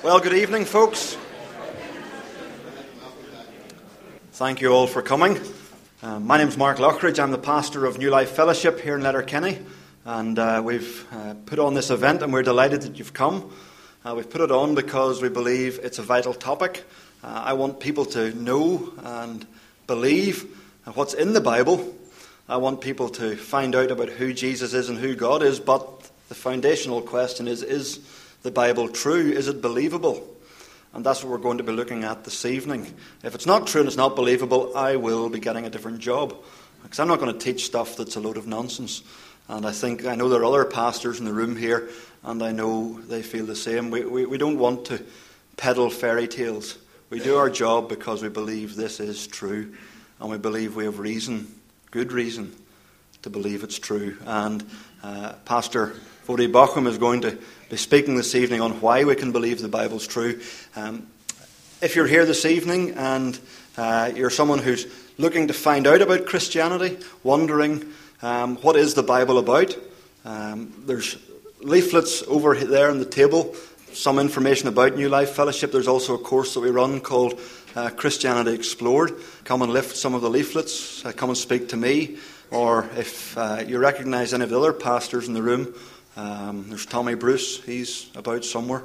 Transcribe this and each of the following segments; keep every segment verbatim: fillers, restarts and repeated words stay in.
Well, good evening, folks. Thank you all for coming. Uh, my name is Mark Lockridge. I'm the pastor of New Life Fellowship here in Letterkenny. And uh, we've uh, put on this event, and we're delighted that you've come. Uh, we've put it on because we believe it's a vital topic. Uh, I want people to know and believe what's in the Bible. I want people to find out about who Jesus is and who God is. But the foundational question is, is the Bible true? Is it believable? And that's what we're going to be looking at this evening. If it's not true and it's not believable, I will be getting a different job. Because I'm not going to teach stuff that's a load of nonsense. And I think, I know there are other pastors in the room here, and I know they feel the same. We, we, we don't want to peddle fairy tales. We do our job because we believe this is true. And we believe we have reason, good reason, to believe it's true. And uh, Pastor Vodi Bochum is going to be speaking this evening on why we can believe the Bible's true. Um, if you're here this evening and uh, you're someone who's looking to find out about Christianity, wondering um, what is the Bible about, um, there's leaflets over there on the table, some information about New Life Fellowship. There's also a course that we run called uh, Christianity Explored. Come and lift some of the leaflets, uh, come and speak to me, or if uh, you recognise any of the other pastors in the room, Um, there's Tommy Bruce, he's about somewhere.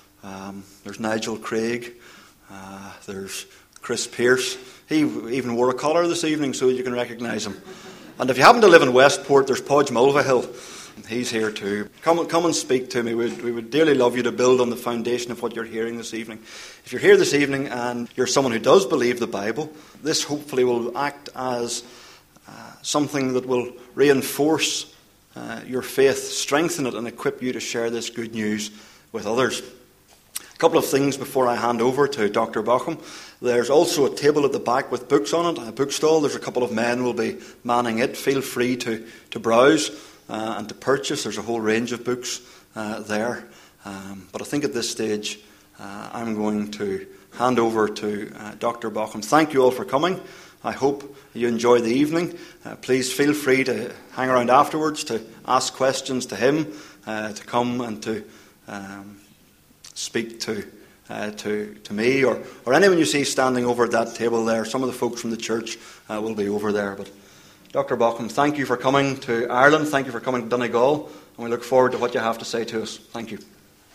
Um, there's Nigel Craig. Uh, there's Chris Pierce. He even wore a collar this evening so you can recognise him. And if you happen to live in Westport, there's Podge Mulvihill. He's here too. Come, come and speak to me. We would, we would dearly love you to build on the foundation of what you're hearing this evening. If you're here this evening and you're someone who does believe the Bible, this hopefully will act as uh, something that will reinforce Uh, your faith, strengthen it, and equip you to share this good news with others. A couple of things before I hand over to Doctor Bochum. There's also a table at the back with books on it, a bookstall. There's a couple of men who will be manning it. Feel free to, to browse uh, and to purchase. There's a whole range of books uh, there. Um, but I think at this stage, uh, I'm going to hand over to uh, Doctor Bochum. Thank you all for coming. I hope you enjoy the evening. Uh, please feel free to hang around afterwards, to ask questions to him, uh, to come and to um, speak to uh, to to me or, or anyone you see standing over at that table there. Some of the folks from the church uh, will be over there. But Doctor Bochum, thank you for coming to Ireland. Thank you for coming to Donegal. And we look forward to what you have to say to us. Thank you.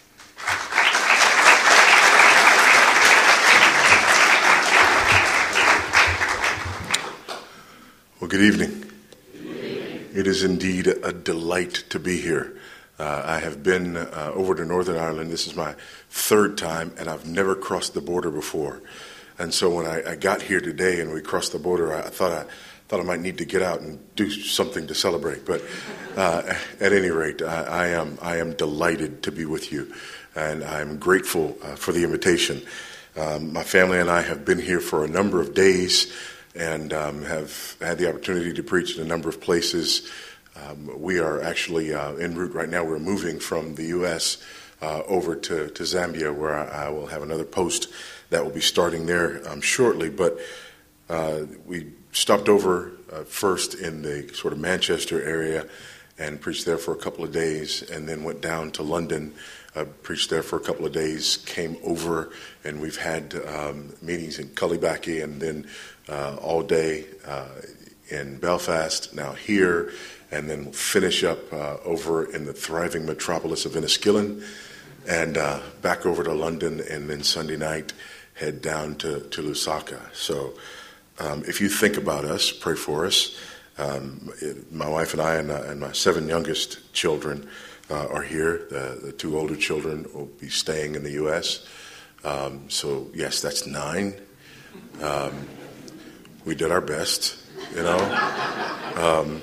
Well, good evening. Good evening. It is indeed a delight to be here. Uh, I have been uh, over to Northern Ireland. This is my third time, and I've never crossed the border before. And so when I, I got here today and we crossed the border, I thought I thought I might need to get out and do something to celebrate. But uh, at any rate, I, I am I am delighted to be with you, and I'm grateful uh, for the invitation. Um, my family and I have been here for a number of days, and um, have had the opportunity to preach in a number of places. Um, we are actually uh, en route right now. We're moving from the U S uh, over to, to Zambia, where I, I will have another post that will be starting there um, shortly. But uh, we stopped over uh, first in the sort of Manchester area and preached there for a couple of days, and then went down to London, uh, preached there for a couple of days, came over, and we've had um, meetings in Cullybackey, and then Uh, all day uh, in Belfast, now here, and then we'll finish up uh, over in the thriving metropolis of Enniskillen, and uh, back over to London, and then Sunday night head down to, to Lusaka. So um, if you think about us, pray for us. Um, it, my wife and I and, uh, and my seven youngest children uh, are here. The, the two older children will be staying in the U S Um, so yes, that's nine. Um, We did our best, you know. Um,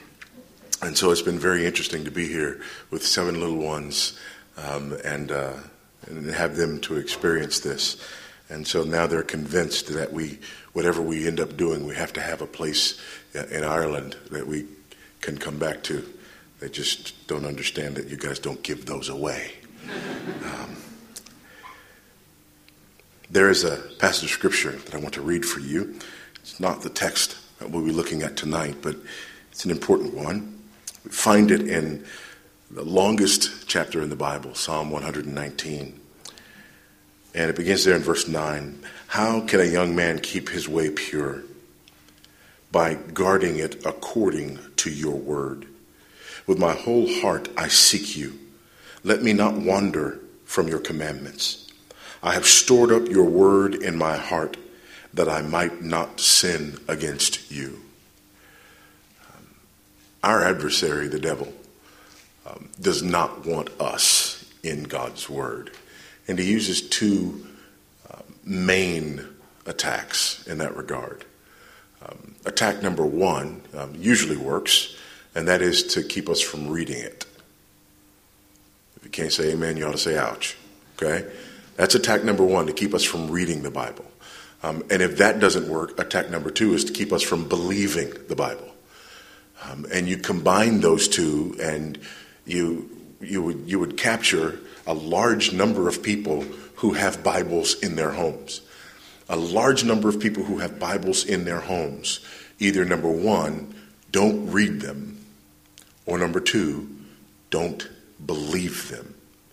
and so it's been very interesting to be here with seven little ones um, and, uh, and have them to experience this. And so now they're convinced that we, whatever we end up doing, we have to have a place in Ireland that we can come back to. They just don't understand that you guys don't give those away. Um, there is a passage of scripture that I want to read for you. It's not the text that we'll be looking at tonight, but it's an important one. We find it in the longest chapter in the Bible, Psalm one hundred nineteen. And it begins there in verse nine. How can a young man keep his way pure? By guarding it according to your word. With my whole heart I seek you. Let me not wander from your commandments. I have stored up your word in my heart that I might not sin against you. Um, our adversary, the devil, um, does not want us in God's word. And he uses two uh, main attacks in that regard. Um, attack number one um, usually works, and that is to keep us from reading it. If you can't say amen, you ought to say ouch. Okay? That's attack number one, to keep us from reading the Bible. Um, and if that doesn't work, attack number two is to keep us from believing the Bible. Um, and you combine those two, and you you would you would capture a large number of people who have Bibles in their homes. A large number of people who have Bibles in their homes, either number one, don't read them, or number two, don't believe them.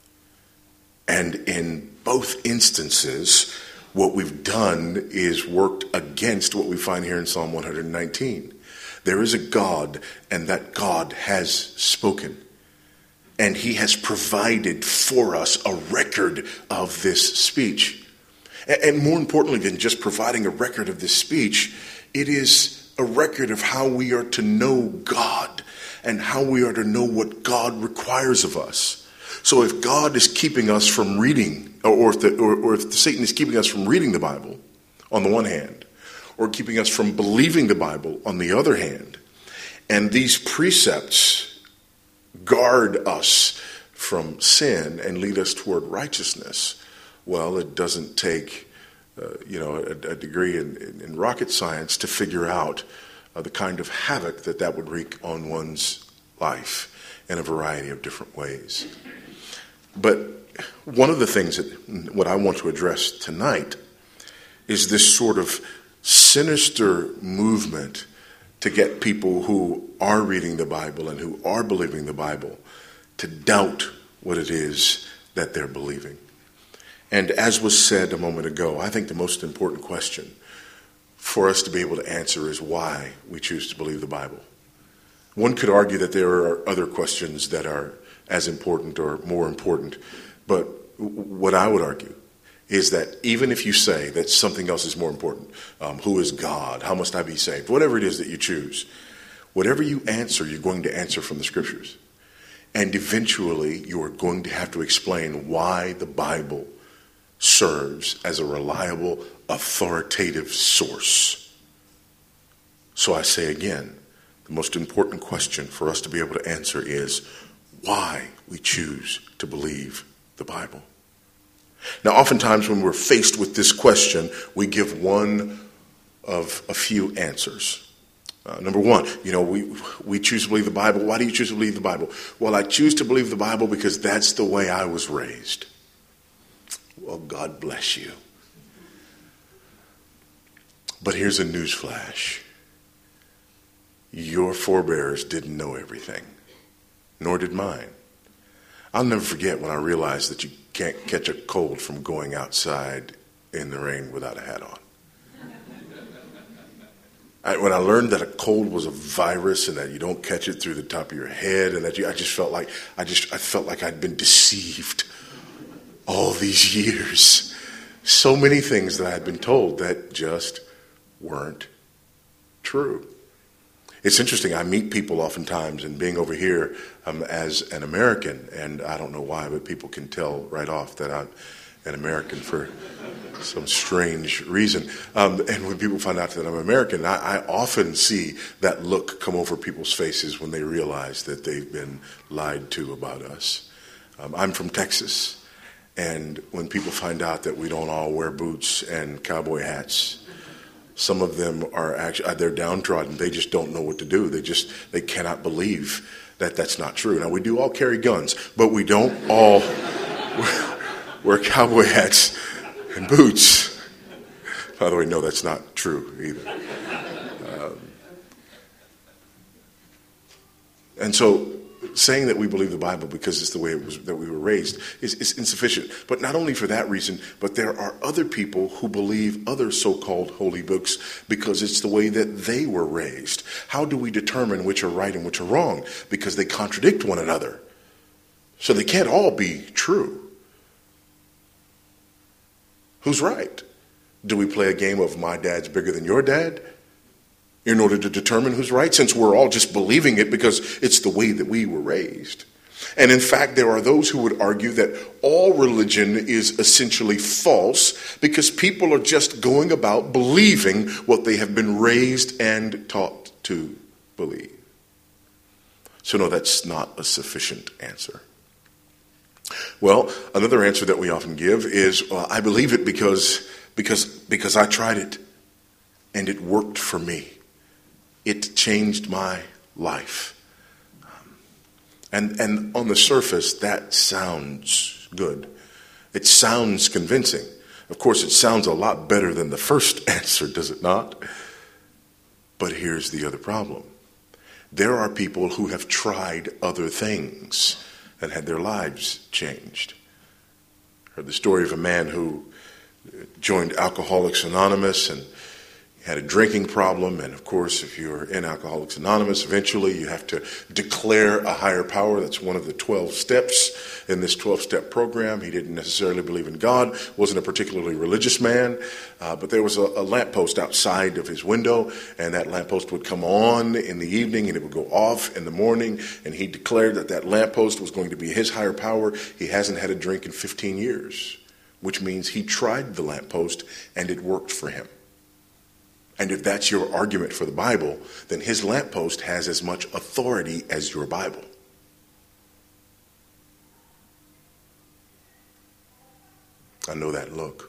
And in both instances, what we've done is worked against what we find here in Psalm one hundred nineteen. There is a God, and that God has spoken. And he has provided for us a record of this speech. And more importantly than just providing a record of this speech, it is a record of how we are to know God and how we are to know what God requires of us. So if God is keeping us from reading, or if, the, or, or if Satan is keeping us from reading the Bible on the one hand, or keeping us from believing the Bible on the other hand, and these precepts guard us from sin and lead us toward righteousness, well, it doesn't take uh, you know, a, a degree in, in, in rocket science to figure out uh, the kind of havoc that that would wreak on one's life in a variety of different ways. But one of the things that what I want to address tonight is this sort of sinister movement to get people who are reading the Bible and who are believing the Bible to doubt what it is that they're believing. And as was said a moment ago, I think the most important question for us to be able to answer is why we choose to believe the Bible. One could argue that there are other questions that are as important or more important, but what I would argue is that even if you say that something else is more important, um, who is God, how must I be saved, whatever it is that you choose, whatever you answer, you're going to answer from the Scriptures. And eventually you are going to have to explain why the Bible serves as a reliable, authoritative source. So I say again, the most important question for us to be able to answer is why we choose to believe the Bible. Now, oftentimes when we're faced with this question, we give one of a few answers. Uh, number one, you know, we we choose to believe the Bible. Why do you choose to believe the Bible? Well, I choose to believe the Bible because that's the way I was raised. Well, God bless you. But here's a news flash. Your forebears didn't know everything, nor did mine. I'll never forget when I realized that you can't catch a cold from going outside in the rain without a hat on. I, when I learned that a cold was a virus and that you don't catch it through the top of your head, and that you, I just felt like I just I felt like I'd been deceived all these years. So many things that I had been told that just weren't true. It's interesting. I meet people oftentimes, and being over here um, as an American, and I don't know why, but people can tell right off that I'm an American for some strange reason. Um, and when people find out that I'm American, I, I often see that look come over people's faces when they realize that they've been lied to about us. Um, I'm from Texas, and when people find out that we don't all wear boots and cowboy hats, some of them are actually, they're downtrodden. They just don't know what to do. They just, they cannot believe that that's not true. Now, we do all carry guns, but we don't all wear, wear cowboy hats and boots. By the way, no, that's not true either. Um, and so saying that we believe the Bible because it's the way it was that we were raised is, is insufficient. But not only for that reason, but there are other people who believe other so-called holy books because it's the way that they were raised. How do we determine which are right and which are wrong? Because they contradict one another. So they can't all be true. Who's right? Do we play a game of my dad's bigger than your dad in order to determine who's right, since we're all just believing it because it's the way that we were raised? And in fact, there are those who would argue that all religion is essentially false because people are just going about believing what they have been raised and taught to believe. So no, that's not a sufficient answer. Well, another answer that we often give is, well, I believe it because, because, because I tried it and it worked for me. It changed my life. And, and on the surface, that sounds good. It sounds convincing. Of course, it sounds a lot better than the first answer, does it not? But here's the other problem. There are people who have tried other things and had their lives changed. I heard the story of a man who joined Alcoholics Anonymous and had a drinking problem. And of course, if you're in Alcoholics Anonymous, eventually you have to declare a higher power. That's one of the twelve steps in this twelve-step program. He didn't necessarily believe in God, wasn't a particularly religious man, uh, but there was a, a lamppost outside of his window, and that lamppost would come on in the evening and it would go off in the morning, and he declared that that lamppost was going to be his higher power. He hasn't had a drink in fifteen years, which means he tried the lamppost and it worked for him. And if that's your argument for the Bible, then his lamppost has as much authority as your Bible. I know that look.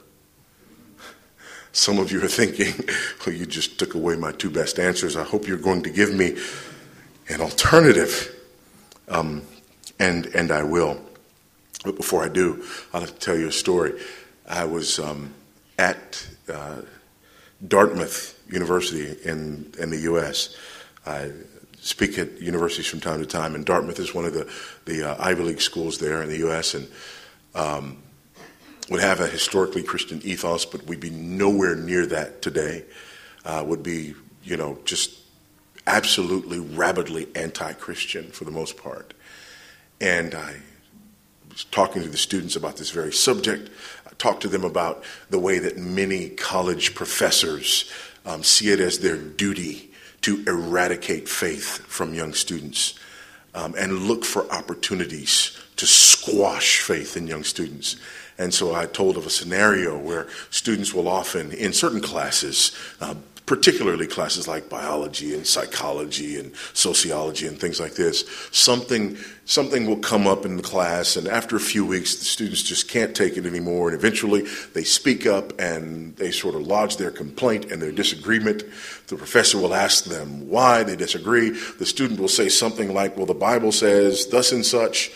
Some of you are thinking, well, you just took away my two best answers. I hope you're going to give me an alternative. Um, and, and I will. But before I do, I'll have to tell you a story. I was um, at uh, Dartmouth University in, in the U S I speak at universities from time to time, and Dartmouth is one of the, the uh, Ivy League schools there in the U S, and um, would have a historically Christian ethos, but we'd be nowhere near that today. Uh, would be, you know, just absolutely rabidly anti-Christian for the most part. And I was talking to the students about this very subject. I talked to them about the way that many college professors um, see it as their duty to eradicate faith from young students um, and look for opportunities to squash faith in young students. And so I told of a scenario where students will often, in certain classes, uh, particularly classes like biology and psychology and sociology and things like this, something something will come up in the class, and after a few weeks, the students just can't take it anymore, and eventually they speak up and they sort of lodge their complaint and their disagreement. The professor will ask them why they disagree. The student will say something like, well, the Bible says thus and such,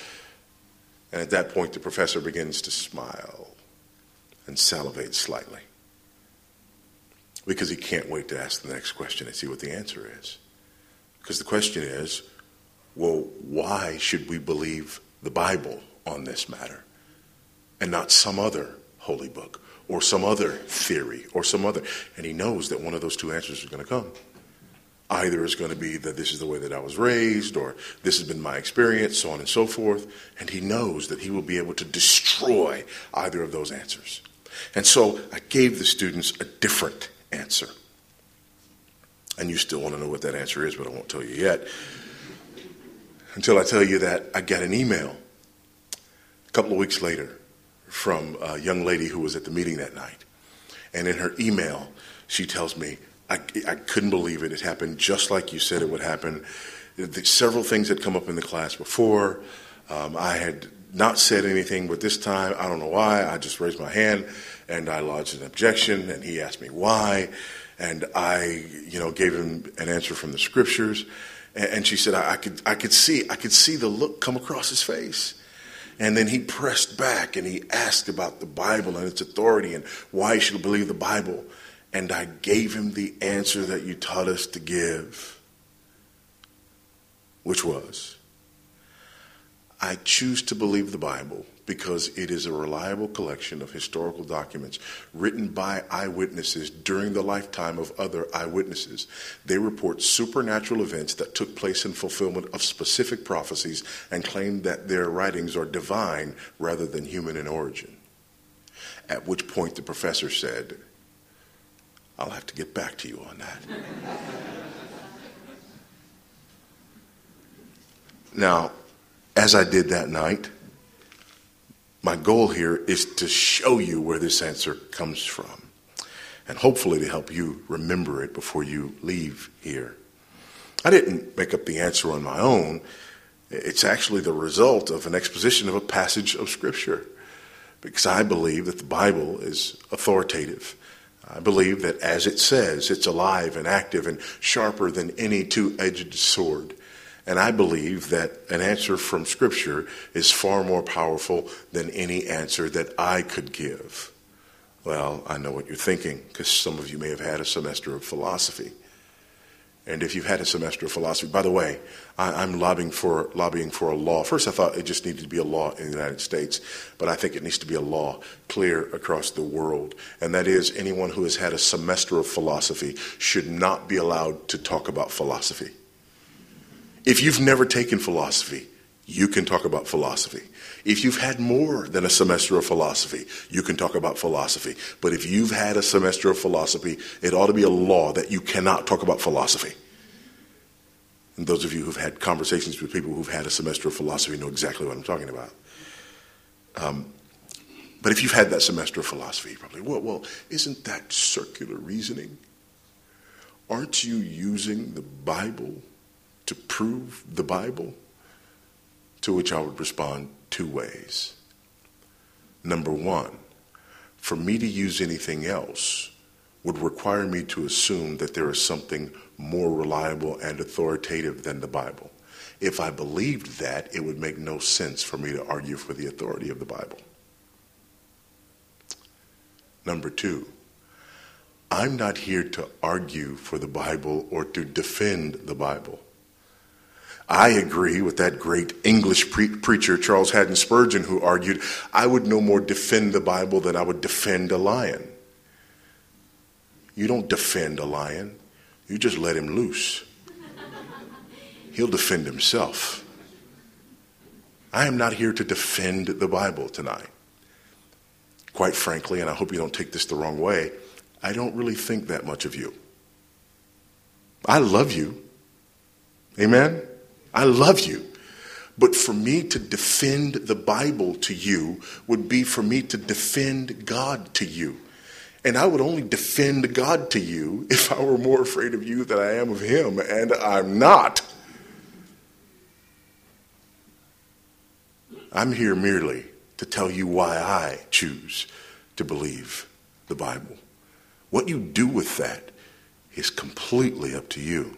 and at that point, the professor begins to smile and salivate slightly, because he can't wait to ask the next question and see what the answer is. Because the question is, well, why should we believe the Bible on this matter and not some other holy book or some other theory or some other? And he knows that one of those two answers is going to come. Either is going to be that this is the way that I was raised, or this has been my experience, so on and so forth. And he knows that he will be able to destroy either of those answers. And so I gave the students a different answer. And you still want to know what that answer is, but I won't tell you yet. Until I tell you that I got an email a couple of weeks later from a young lady who was at the meeting that night. And in her email, she tells me, I, I couldn't believe it. It happened just like you said it would happen. Several things had come up in the class before. Um, I had not said anything, but this time, I don't know why, I just raised my hand and I lodged an objection, and he asked me why, and I, you know, gave him an answer from the scriptures, and, and she said, I, I could, I could see, I could see the look come across his face. And then he pressed back and he asked about the Bible and its authority and why he should believe the Bible. And I gave him the answer that you taught us to give, which was, I choose to believe the Bible because it is a reliable collection of historical documents written by eyewitnesses during the lifetime of other eyewitnesses. They report supernatural events that took place in fulfillment of specific prophecies and claim that their writings are divine rather than human in origin. At which point the professor said, I'll have to get back to you on that. Now, as I did that night, my goal here is to show you where this answer comes from, and hopefully to help you remember it before you leave here. I didn't make up the answer on my own. It's actually the result of an exposition of a passage of Scripture, because I believe that the Bible is authoritative. I believe that, as it says, it's alive and active and sharper than any two-edged sword. And I believe that an answer from Scripture is far more powerful than any answer that I could give. Well, I know what you're thinking, because some of you may have had a semester of philosophy. And if you've had a semester of philosophy, by the way, I, I'm lobbying for lobbying for a law. First, I thought it just needed to be a law in the United States, but I think it needs to be a law clear across the world. And that is, anyone who has had a semester of philosophy should not be allowed to talk about philosophy. If you've never taken philosophy, you can talk about philosophy. If you've had more than a semester of philosophy, you can talk about philosophy. But if you've had a semester of philosophy, it ought to be a law that you cannot talk about philosophy. And those of you who've had conversations with people who've had a semester of philosophy know exactly what I'm talking about. Um, but if you've had that semester of philosophy, you're probably, well, well, isn't that circular reasoning? Aren't you using the Bible to prove the Bible? To which I would respond two ways. Number one, for me to use anything else would require me to assume that there is something more reliable and authoritative than the Bible. If I believed that, it would make no sense for me to argue for the authority of the Bible. Number two, I'm not here to argue for the Bible or to defend the Bible. I agree with that great English pre- preacher, Charles Haddon Spurgeon, who argued, I would no more defend the Bible than I would defend a lion. You don't defend a lion. You just let him loose. He'll defend himself. I am not here to defend the Bible tonight. Quite frankly, and I hope you don't take this the wrong way, I don't really think that much of you. I love you. Amen? I love you. But for me to defend the Bible to you would be for me to defend God to you. And I would only defend God to you if I were more afraid of you than I am of him, and I'm not. I'm here merely to tell you why I choose to believe the Bible. What you do with that is completely up to you.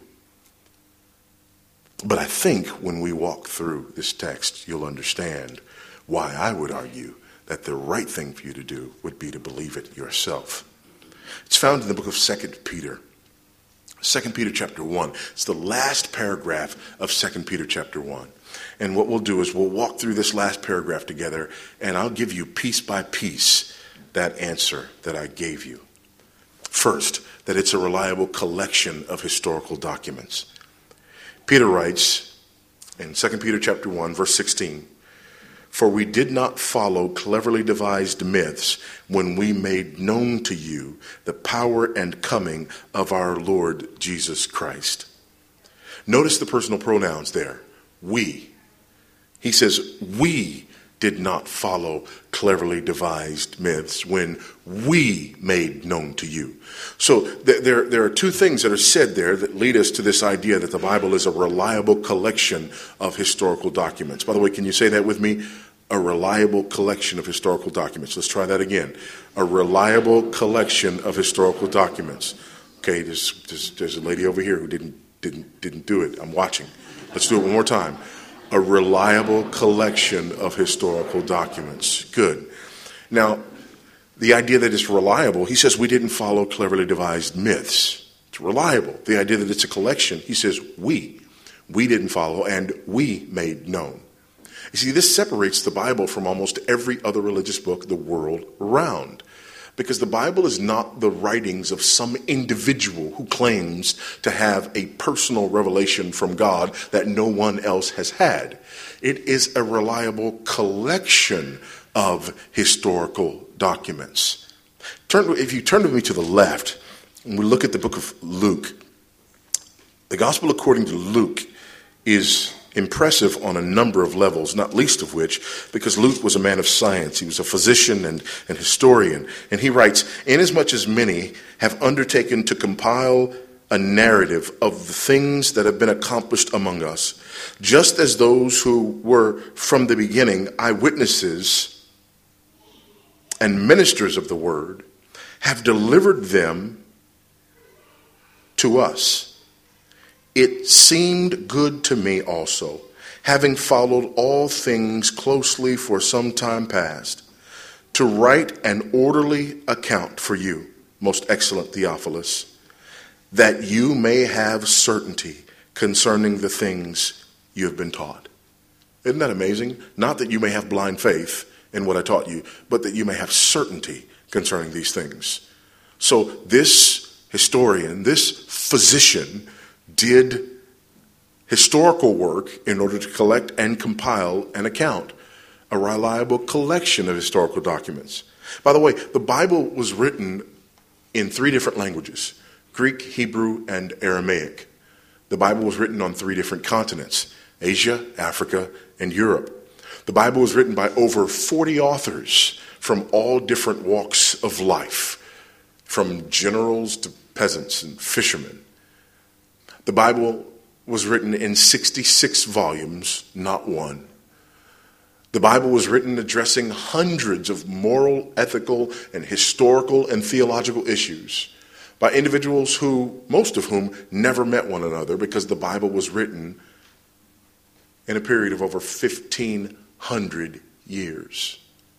But I think when we walk through this text, you'll understand why I would argue that the right thing for you to do would be to believe it yourself. It's found in the book of Second Peter. Second Peter chapter one. It's the last paragraph of Second Peter chapter one. And what we'll do is we'll walk through this last paragraph together, and I'll give you piece by piece that answer that I gave you. First, that it's a reliable collection of historical documents. Peter writes in Second Peter chapter one, verse sixteen, for we did not follow cleverly devised myths when we made known to you the power and coming of our Lord Jesus Christ. Notice the personal pronouns there. We. He says, we did not follow cleverly devised myths when we made known to you. So th- there, there are two things that are said there that lead us to this idea that the Bible is a reliable collection of historical documents. By the way, can you say that with me? A reliable collection of historical documents. Let's try that again. A reliable collection of historical documents. Okay, there's, there's, there's a lady over here who didn't, didn't, didn't do it. I'm watching. Let's do it one more time. A reliable collection of historical documents. Good. Now, the idea that it's reliable, he says we didn't follow cleverly devised myths. It's reliable. The idea that it's a collection, he says we. We didn't follow and we made known. You see, this separates the Bible from almost every other religious book the world around. Because the Bible is not the writings of some individual who claims to have a personal revelation from God that no one else has had. It is a reliable collection of historical documents. Turn, if you turn with me to the left, and we look at the book of Luke, the Gospel according to Luke is impressive on a number of levels, not least of which because Luke was a man of science. He was a physician and an historian. And he writes, "Inasmuch as many have undertaken to compile a narrative of the things that have been accomplished among us, just as those who were from the beginning eyewitnesses and ministers of the word have delivered them to us. It seemed good to me also, having followed all things closely for some time past, to write an orderly account for you, most excellent Theophilus, that you may have certainty concerning the things you have been taught." Isn't that amazing? Not that you may have blind faith in what I taught you, but that you may have certainty concerning these things. So this historian, this physician, did historical work in order to collect and compile an account, a reliable collection of historical documents. By the way, the Bible was written in three different languages: Greek, Hebrew, and Aramaic. The Bible was written on three different continents: Asia, Africa, and Europe. The Bible was written by over forty authors from all different walks of life, from generals to peasants and fishermen. The Bible was written in sixty-six volumes, not one. The Bible was written addressing hundreds of moral, ethical, and historical and theological issues by individuals who, most of whom, never met one another, because the Bible was written in a period of over fifteen hundred years.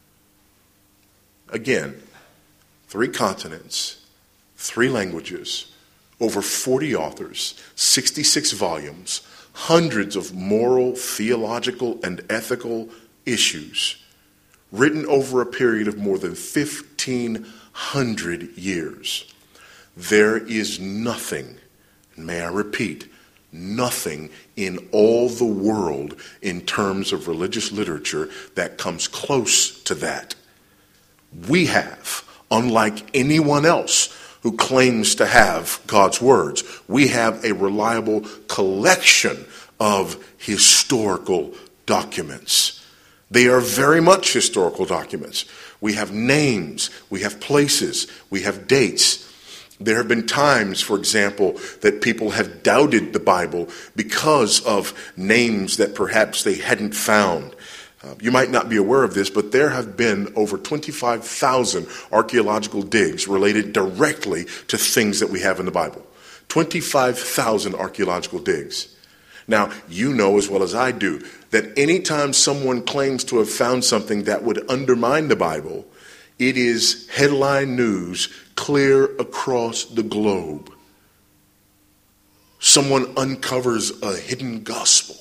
Again, three continents, three languages, over forty authors, sixty-six volumes, hundreds of moral, theological, and ethical issues, written over a period of more than fifteen hundred years. There is nothing, and may I repeat, nothing in all the world in terms of religious literature that comes close to that. We have, unlike anyone else who claims to have God's words, we have a reliable collection of historical documents. They are very much historical documents. We have names, we have places, we have dates. There have been times, for example, that people have doubted the Bible because of names that perhaps they hadn't found. Uh, you might not be aware of this, but there have been over twenty-five thousand archaeological digs related directly to things that we have in the Bible. twenty-five thousand archaeological digs. Now, you know as well as I do that anytime someone claims to have found something that would undermine the Bible, it is headline news clear across the globe. Someone uncovers a hidden gospel.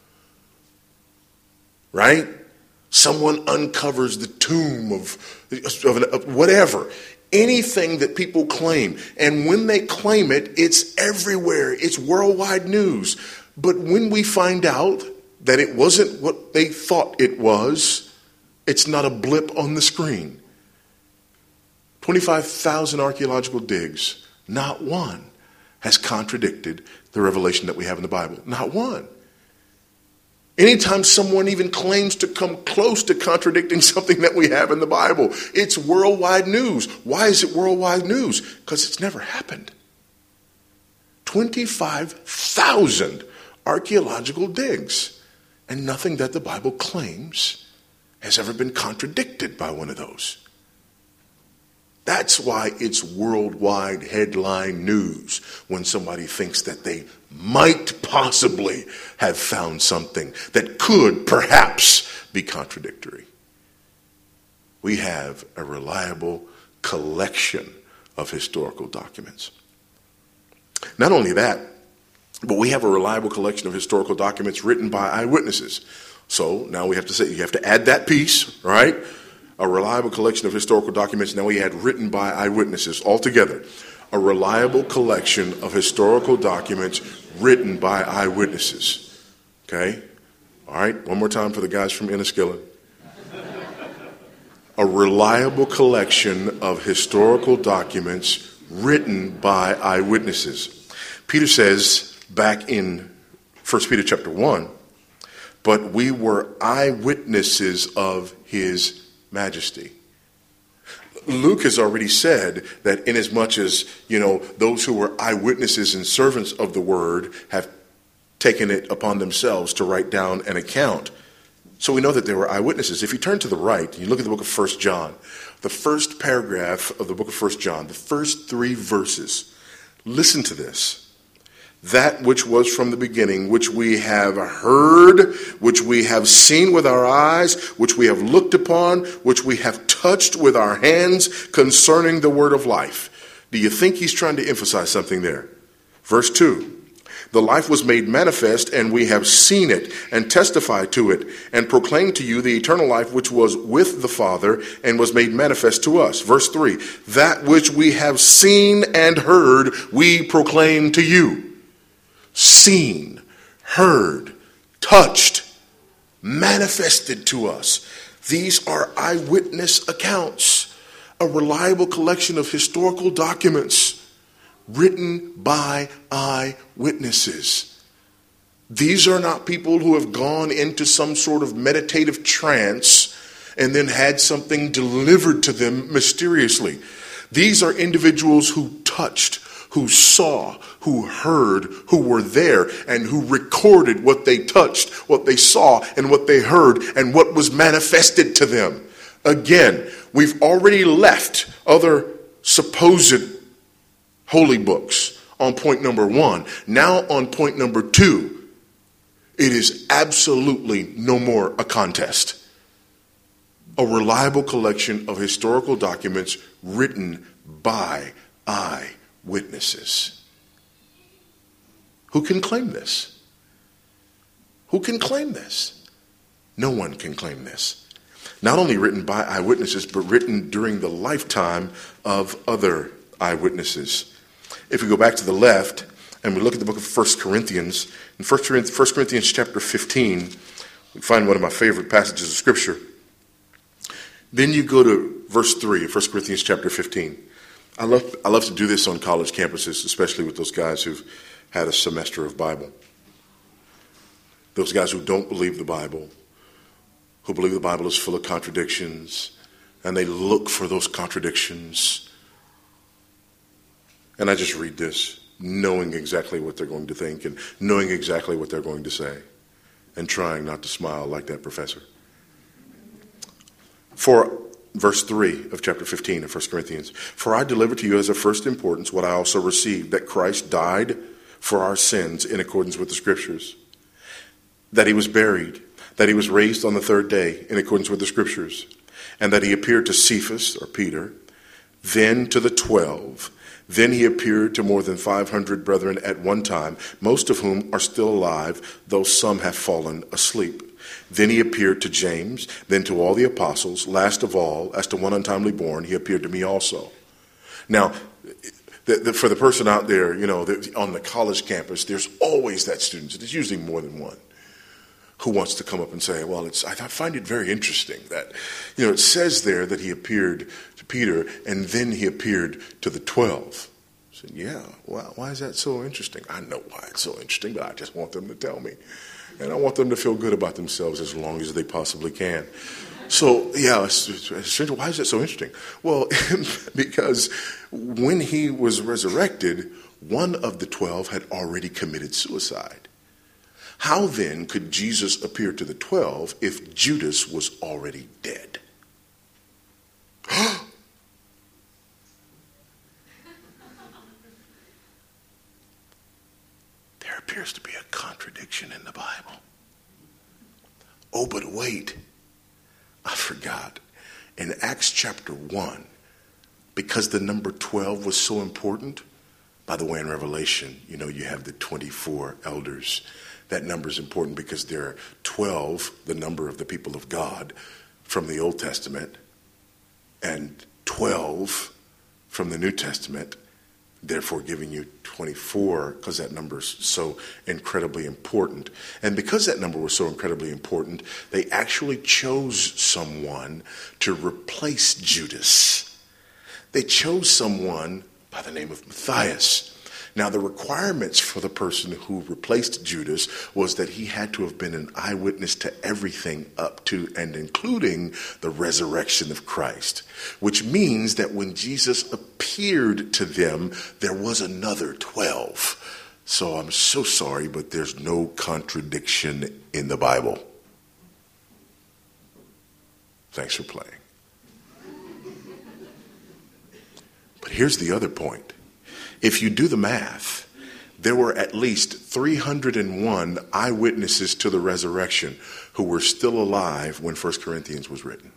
Right? Someone uncovers the tomb of, of, of whatever. Anything that people claim. And when they claim it, it's everywhere. It's worldwide news. But when we find out that it wasn't what they thought it was, it's not a blip on the screen. twenty-five thousand archaeological digs. Not one has contradicted the revelation that we have in the Bible. Not one. Anytime someone even claims to come close to contradicting something that we have in the Bible, it's worldwide news. Why is it worldwide news? Because it's never happened. twenty-five thousand archaeological digs, and nothing that the Bible claims has ever been contradicted by one of those. That's why it's worldwide headline news when somebody thinks that they might possibly have found something that could perhaps be contradictory. We have a reliable collection of historical documents. Not only that, but we have a reliable collection of historical documents written by eyewitnesses. So now we have to say, you have to add that piece, right? A reliable collection of historical documents. Now we had written by eyewitnesses altogether. A reliable collection of historical documents written by eyewitnesses. Okay? All right, one more time for the guys from Enniskillen. A reliable collection of historical documents written by eyewitnesses. Peter says back in First Peter chapter one, but we were eyewitnesses of his majesty. Luke has already said that inasmuch as, you know, those who were eyewitnesses and servants of the word have taken it upon themselves to write down an account. So we know that there were eyewitnesses. If you turn to the right, and you look at the book of First John, the first paragraph of the book of First John, the first three verses, listen to this. That which was from the beginning, which we have heard, which we have seen with our eyes, which we have looked upon, which we have touched with our hands concerning the word of life. Do you think he's trying to emphasize something there? Verse two. The life was made manifest, and we have seen it, and testify to it, and proclaim to you the eternal life which was with the Father, and was made manifest to us. Verse three, that which we have seen and heard, we proclaim to you. Seen, heard, touched, manifested to us. These are eyewitness accounts, a reliable collection of historical documents written by eyewitnesses. These are not people who have gone into some sort of meditative trance and then had something delivered to them mysteriously. These are individuals who touched, who saw, who heard, who were there, and who recorded what they touched, what they saw, and what they heard, and what was manifested to them. Again, we've already left other supposed holy books on point number one. Now on point number two, it is absolutely no more a contest. A reliable collection of historical documents written by eyewitnesses. Who can claim this? Who can claim this? No one can claim this. Not only written by eyewitnesses, but written during the lifetime of other eyewitnesses. If we go back to the left and we look at the book of First Corinthians, in First Corinthians chapter fifteen, we find one of my favorite passages of Scripture. Then you go to verse three of First Corinthians chapter fifteen. I love, I love to do this on college campuses, especially with those guys who've had a semester of Bible. Those guys who don't believe the Bible, who believe the Bible is full of contradictions, and they look for those contradictions. And I just read this, knowing exactly what they're going to think and knowing exactly what they're going to say, and trying not to smile like that professor. For verse three of chapter fifteen of First Corinthians, for I delivered to you as of first importance what I also received, that Christ died for our sins in accordance with the Scriptures, that he was buried, that he was raised on the third day in accordance with the Scriptures, and that he appeared to Cephas, or Peter, then to the twelve. Then he appeared to more than five hundred brethren at one time, most of whom are still alive, though some have fallen asleep. Then he appeared to James, then to all the apostles. Last of all, as to one untimely born, he appeared to me also. Now, the, the, for the person out there, you know, the, on the college campus, there's always that student. There's usually more than one who wants to come up and say, well, it's, I find it very interesting that, you know, it says there that he appeared to Peter and then he appeared to the twelve. I said, yeah, why, why is that so interesting? I know why it's so interesting, but I just want them to tell me. And I want them to feel good about themselves as long as they possibly can. So, yeah, it's, it's, it's, why is that so interesting? Well, because when he was resurrected, one of the twelve had already committed suicide. How then could Jesus appear to the twelve if Judas was already dead? There appears to be a contradiction in the Bible. Oh, but wait. I forgot. In Acts chapter one, because the number twelve was so important, by the way, in Revelation, you know, you have the twenty-four elders. that number is important because there are twelve, the number of the people of God from the Old Testament, and twelve from the New Testament, therefore giving you twenty-four, because that number is so incredibly important. And because that number was so incredibly important, they actually chose someone to replace Judas. They chose someone by the name of Matthias. Now, the requirements for the person who replaced Judas was that he had to have been an eyewitness to everything up to and including the resurrection of Christ, which means that when Jesus appeared to them, there was another twelve. So I'm so sorry, but there's no contradiction in the Bible. Thanks for playing. But here's the other point. If you do the math, there were at least three hundred one eyewitnesses to the resurrection who were still alive when First Corinthians was written.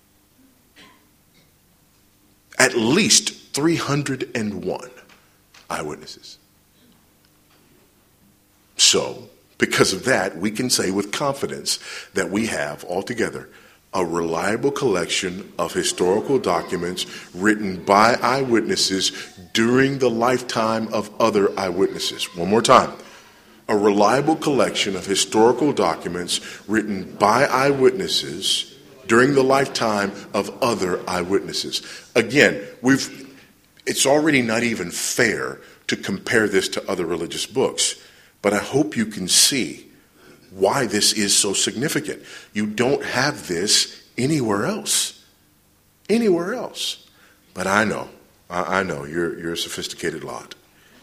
At least three hundred one eyewitnesses. So, because of that, we can say with confidence that we have altogether a reliable collection of historical documents written by eyewitnesses during the lifetime of other eyewitnesses. One more time. A reliable collection of historical documents written by eyewitnesses during the lifetime of other eyewitnesses. Again, we've it's already not even fair to compare this to other religious books, but I hope you can see why this is so significant. You don't have this anywhere else. Anywhere else. But I know, I, I know, you're you're a sophisticated lot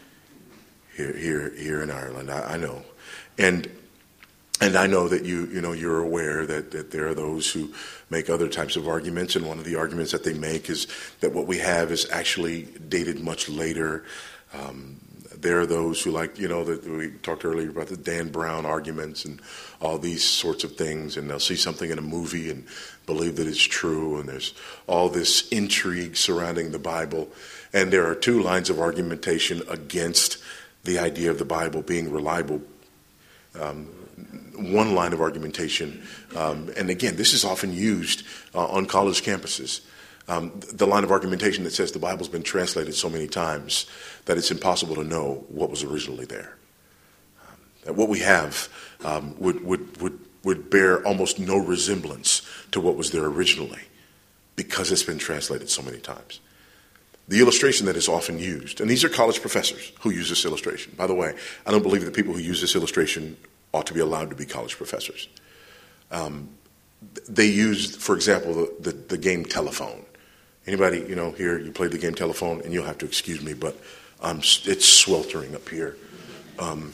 here here here in Ireland. I, I know. And and I know that you you know you're aware that, that there are those who make other types of arguments, and one of the arguments that they make is that what we have is actually dated much later. Um, There are those who like, you know, that we talked earlier about the Dan Brown arguments and all these sorts of things, and they'll see something in a movie and believe that it's true, and there's all this intrigue surrounding the Bible. And there are two lines of argumentation against the idea of the Bible being reliable. Um, one line of argumentation, um, and again, this is often used uh, on college campuses. Um, the line of argumentation that says the Bible's been translated so many times that it's impossible to know what was originally there. Um, that what we have um, would, would, would, would bear almost no resemblance to what was there originally because it's been translated so many times. The illustration that is often used, and these are college professors who use this illustration. By the way, I don't believe that people who use this illustration ought to be allowed to be college professors. Um, they use, for example, the, the, the game telephone. Anybody, you know, here, you played the game telephone, and you'll have to excuse me, but um, it's sweltering up here. Um,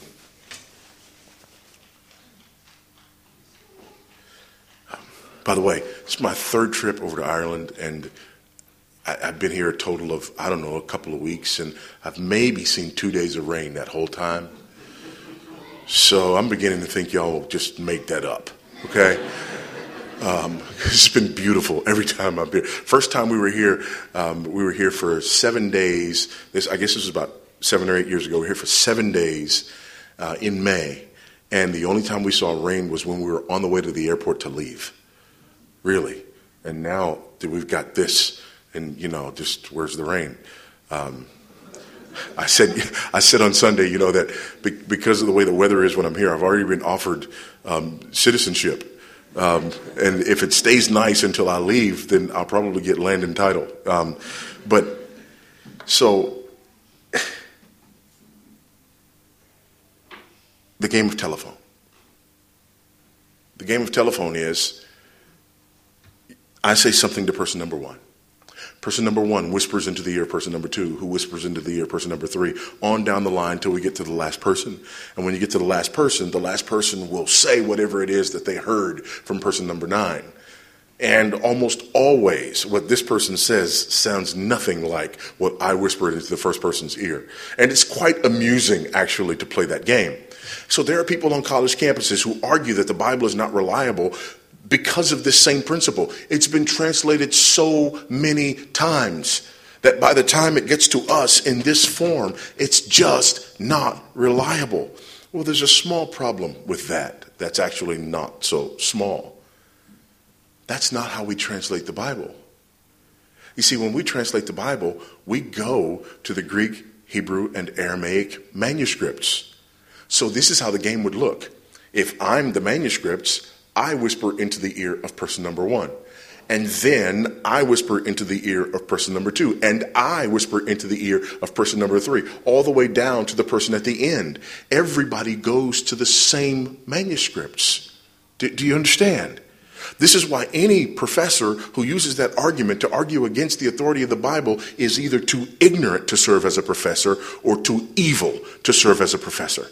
by the way, it's my third trip over to Ireland, and I, I've been here a total of, I don't know, a couple of weeks, and I've maybe seen two days of rain that whole time. So I'm beginning to think y'all will just make that up, okay? Um, it's been beautiful every time I've been. First time we were here, um, we were here for seven days. This, I guess this was about seven or eight years ago. We were here for seven days uh, in May. And the only time we saw rain was when we were on the way to the airport to leave. Really. And now that we've got this, and, you know, just where's the rain? Um, I said I said on Sunday, you know, that be, because of the way the weather is when I'm here, I've already been offered um, citizenship. Um, and if it stays nice until I leave, then I'll probably get land and title. Um, but so the game of telephone. The game of telephone is I say something to person number one. Person number one whispers into the ear, person number two, who whispers into the ear, person number three, on down the line till we get to the last person. And when you get to the last person, the last person will say whatever it is that they heard from person number nine. And almost always what this person says sounds nothing like what I whispered into the first person's ear. And it's quite amusing, actually, to play that game. So there are people on college campuses who argue that the Bible is not reliable because of this same principle. It's been translated so many times that by the time it gets to us in this form, it's just not reliable. Well, there's a small problem with that that's actually not so small. That's not how we translate the Bible. You see, when we translate the Bible, we go to the Greek, Hebrew, and Aramaic manuscripts. So this is how the game would look. If I'm the manuscripts, I whisper into the ear of person number one. And then I whisper into the ear of person number two. And I whisper into the ear of person number three. All the way down to the person at the end. Everybody goes to the same manuscripts. Do, do you understand? This is why any professor who uses that argument to argue against the authority of the Bible is either too ignorant to serve as a professor or too evil to serve as a professor.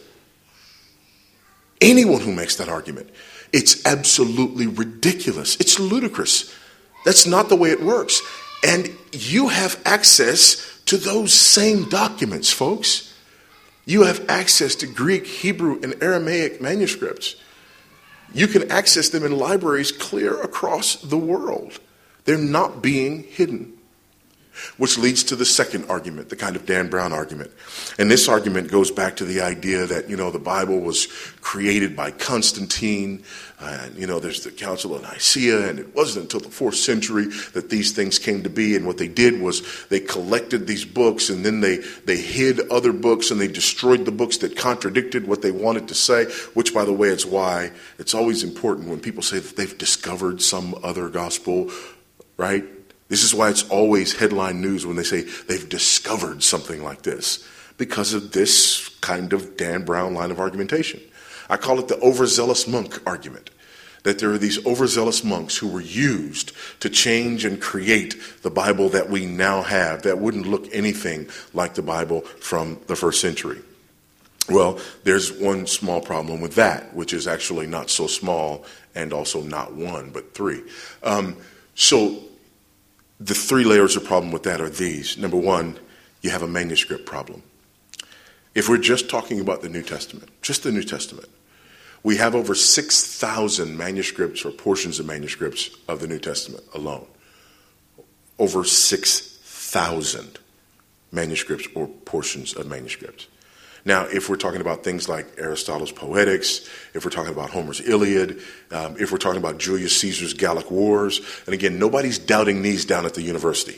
Anyone who makes that argument, it's absolutely ridiculous. It's ludicrous. That's not the way it works. And you have access to those same documents, folks. You have access to Greek, Hebrew, and Aramaic manuscripts. You can access them in libraries clear across the world. They're not being hidden. Which leads to the second argument, the kind of Dan Brown argument. And this argument goes back to the idea that, you know, the Bible was created by Constantine. And, you know, there's the Council of Nicaea, and it wasn't until the fourth century that these things came to be. And what they did was they collected these books, and then they, they hid other books, and they destroyed the books that contradicted what they wanted to say, which, by the way, is why it's always important when people say that they've discovered some other gospel, right? This is why it's always headline news when they say they've discovered something like this, because of this kind of Dan Brown line of argumentation. I call it the overzealous monk argument, that there are these overzealous monks who were used to change and create the Bible that we now have that wouldn't look anything like the Bible from the first century. Well, there's one small problem with that, which is actually not so small and also not one, but three. Um, so the three layers of problem with that are these. Number one, you have a manuscript problem. If we're just talking about the New Testament, just the New Testament, we have over six thousand manuscripts or portions of manuscripts of the New Testament alone. Over six thousand manuscripts or portions of manuscripts. Now, if we're talking about things like Aristotle's Poetics, if we're talking about Homer's Iliad, um, if we're talking about Julius Caesar's Gallic Wars, and again, nobody's doubting these down at the university.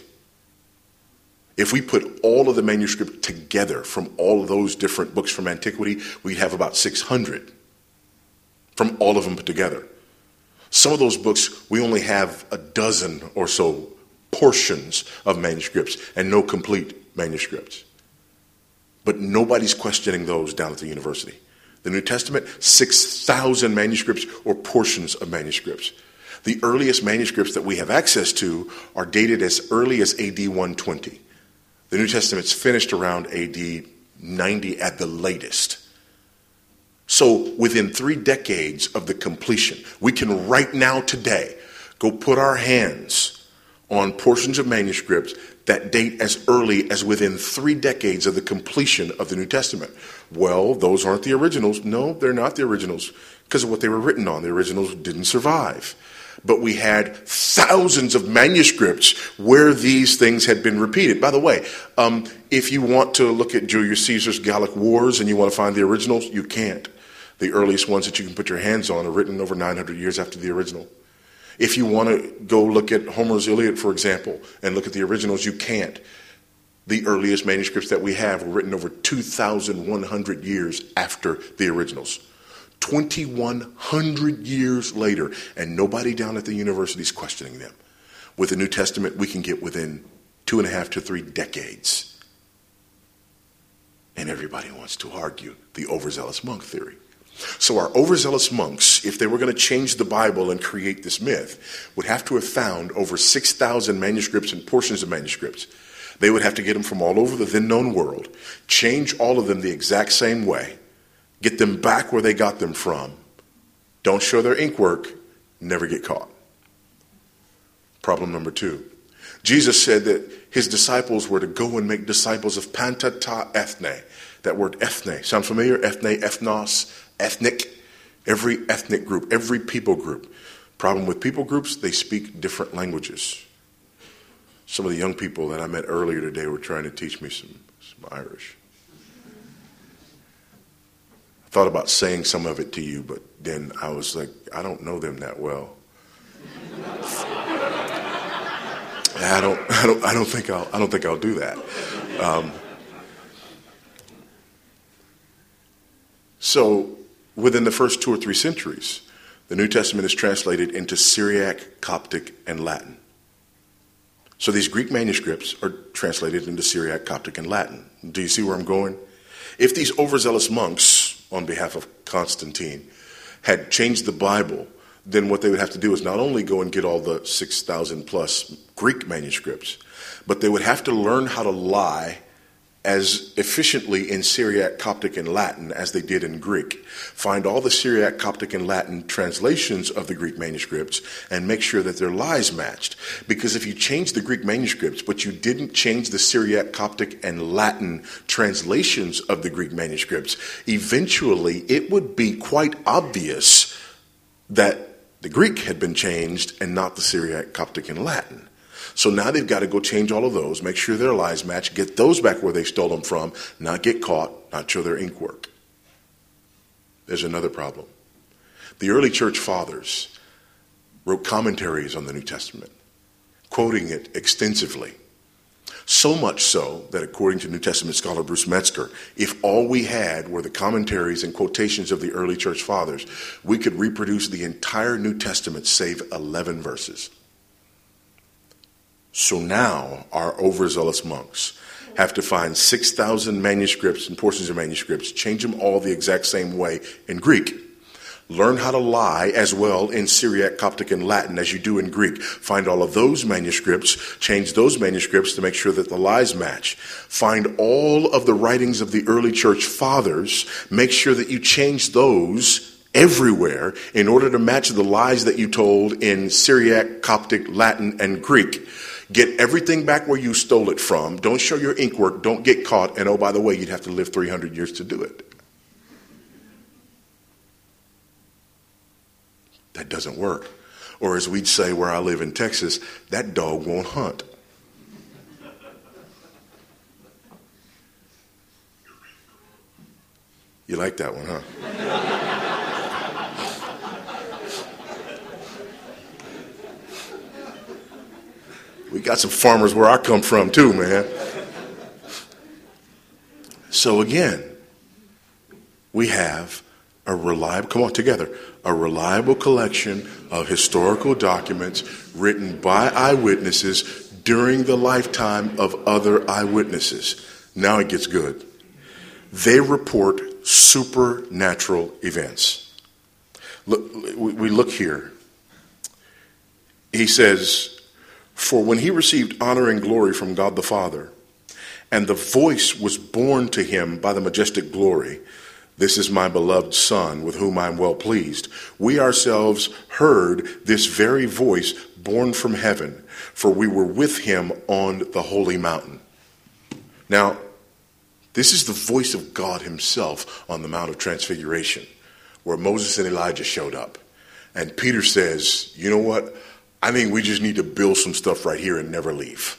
If we put all of the manuscript together from all of those different books from antiquity, we'd have about six hundred from all of them put together. Some of those books, we only have a dozen or so portions of manuscripts and no complete manuscripts. But nobody's questioning those down at the university. The New Testament, six thousand manuscripts or portions of manuscripts. The earliest manuscripts that we have access to are dated as early as A D one twenty. The New Testament's finished around A D ninety at the latest. So within three decades of the completion, we can right now today go put our hands on portions of manuscripts that date as early as within three decades of the completion of the New Testament. Well, those aren't the originals. No, they're not the originals because of what they were written on. The originals didn't survive. But we had thousands of manuscripts where these things had been repeated. By the way, um, if you want to look at Julius Caesar's Gallic Wars and you want to find the originals, you can't. The earliest ones that you can put your hands on are written over nine hundred years after the original. If you want to go look at Homer's Iliad, for example, and look at the originals, you can't. The earliest manuscripts that we have were written over two thousand one hundred years after the originals. twenty-one hundred years later, and nobody down at the university is questioning them. With the New Testament, we can get within two and a half to three decades. And everybody wants to argue the overzealous monk theory. So our overzealous monks, if they were going to change the Bible and create this myth, would have to have found over six thousand manuscripts and portions of manuscripts. They would have to get them from all over the then known world, change all of them the exact same way, get them back where they got them from, don't show their ink work, never get caught. Problem number two. Jesus said that his disciples were to go and make disciples of panta ta ethne. That word ethne, sound familiar? Ethne, ethnos, ethnic. Every ethnic group, every people group. Problem with people groups, they speak different languages. Some of the young people that I met earlier today were trying to teach me some, some Irish. I thought about saying some of it to you, but then I was like, I don't know them that well. I don't, I don't, I don't think I'll, I don't think I'll do that. Um, so, within the first two or three centuries, the New Testament is translated into Syriac, Coptic, and Latin. So these Greek manuscripts are translated into Syriac, Coptic, and Latin. Do you see where I'm going? If these overzealous monks, on behalf of Constantine, had changed the Bible, then what they would have to do is not only go and get all the six thousand plus Greek manuscripts, but they would have to learn how to lie as efficiently in Syriac, Coptic, and Latin as they did in Greek. Find all the Syriac, Coptic, and Latin translations of the Greek manuscripts and make sure that their lies matched. Because if you change the Greek manuscripts, but you didn't change the Syriac, Coptic, and Latin translations of the Greek manuscripts, eventually it would be quite obvious that the Greek had been changed and not the Syriac, Coptic, and Latin. So now they've got to go change all of those, make sure their lies match, get those back where they stole them from, not get caught, not show their ink work. There's another problem. The early church fathers wrote commentaries on the New Testament, quoting it extensively. So much so that, according to New Testament scholar Bruce Metzger, if all we had were the commentaries and quotations of the early church fathers, we could reproduce the entire New Testament save eleven verses. So now our overzealous monks have to find six thousand manuscripts and portions of manuscripts, change them all the exact same way in Greek. Learn how to lie as well in Syriac, Coptic, and Latin as you do in Greek. Find all of those manuscripts, change those manuscripts to make sure that the lies match. Find all of the writings of the early church fathers, make sure that you change those everywhere in order to match the lies that you told in Syriac, Coptic, Latin, and Greek. Get everything back where you stole it from. Don't show your ink work. Don't get caught. And oh, by the way, you'd have to live three hundred years to do it. That doesn't work. Or as we'd say where I live in Texas, that dog won't hunt. You like that one, huh? We got some farmers where I come from too, man. So again, we have a reliable, come on together, a reliable collection of historical documents written by eyewitnesses during the lifetime of other eyewitnesses. Now it gets good. They report supernatural events. Look, we look here. He says, for when he received honor and glory from God the Father, and the voice was borne to him by the majestic glory, this is my beloved Son, with whom I am well pleased. We ourselves heard this very voice borne from heaven, for we were with him on the holy mountain. Now, this is the voice of God himself on the Mount of Transfiguration, where Moses and Elijah showed up. And Peter says, you know what? I think we just need to build some stuff right here and never leave.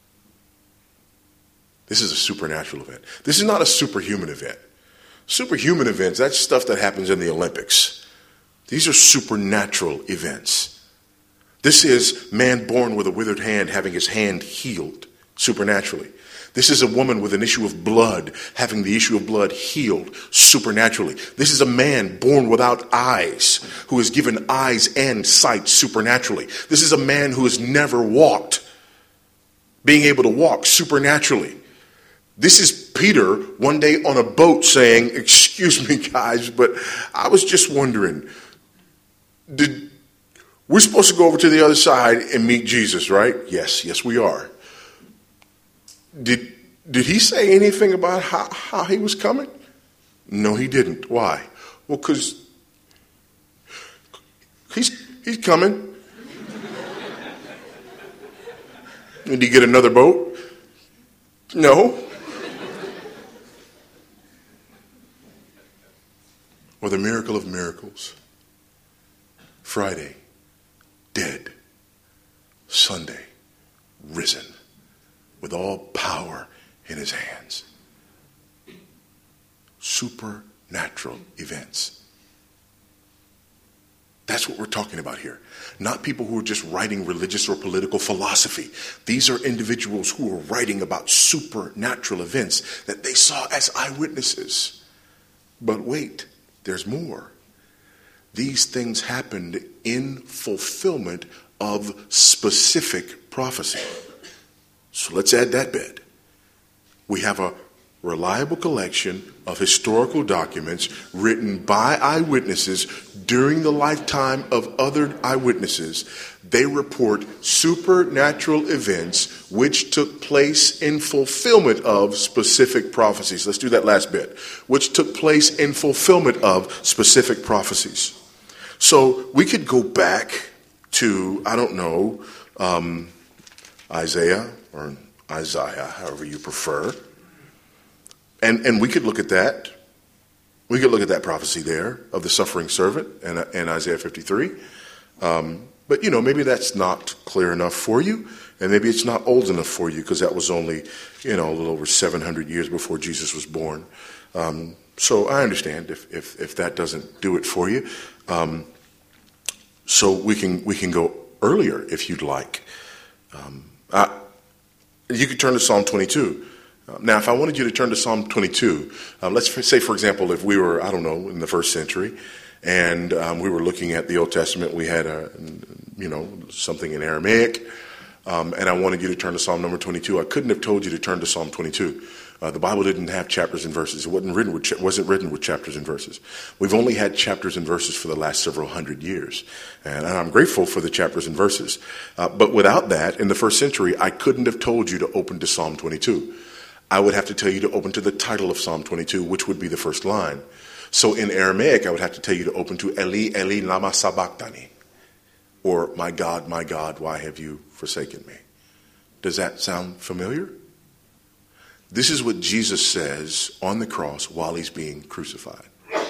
This is a supernatural event. This is not a superhuman event. Superhuman events, that's stuff that happens in the Olympics. These are supernatural events. This is man born with a withered hand having his hand healed supernaturally. This is a woman with an issue of blood having the issue of blood healed supernaturally. This is a man born without eyes who is given eyes and sight supernaturally. This is a man who has never walked, being able to walk supernaturally. This is Peter one day on a boat saying, excuse me guys, but I was just wondering, did we're supposed to go over to the other side and meet Jesus, right? Yes, yes we are. Did did he say anything about how, how he was coming? No, he didn't. Why? Well, because he's he's coming. Did he get another boat? No. Or the miracle of miracles. Friday, dead. Sunday, risen. With all power in his hands. Supernatural supernatural events. That's what we're talking about here. Not people who are just writing religious or political philosophy. These are individuals who are writing about supernatural events that they saw as eyewitnesses. But wait, there's more. These things happened in fulfillment of specific prophecy. So let's add that bit. We have a reliable collection of historical documents written by eyewitnesses during the lifetime of other eyewitnesses. They report supernatural events which took place in fulfillment of specific prophecies. Let's do that last bit. Which took place in fulfillment of specific prophecies. So we could go back to, I don't know, um, Isaiah or Isaiah, however you prefer. And and we could look at that. We could look at that prophecy there of the suffering servant in, in Isaiah fifty-three. Um, but, you know, maybe that's not clear enough for you. And maybe it's not old enough for you because that was only, you know, a little over seven hundred years before Jesus was born. Um, so I understand if, if, if that doesn't do it for you. Um, so we can we can go earlier if you'd like. Um, I, you could turn to Psalm twenty-two. Now, if I wanted you to turn to Psalm twenty-two, um, let's say, for example, if we were, I don't know, in the first century, and um, we were looking at the Old Testament, we had a, you know, something in Aramaic, um, and I wanted you to turn to Psalm number twenty-two. I couldn't have told you to turn to Psalm twenty-two. Uh, the Bible didn't have chapters and verses. It wasn't written with cha- wasn't written with chapters and verses. We've only had chapters and verses for the last several hundred years, and I'm grateful for the chapters and verses. Uh, but without that, in the first century, I couldn't have told you to open to Psalm twenty-two. I would have to tell you to open to the title of Psalm twenty-two, which would be the first line. So in Aramaic, I would have to tell you to open to Eli, Eli, lama sabachthani, or my God, my God, why have you forsaken me? Does that sound familiar? This is what Jesus says on the cross while he's being crucified.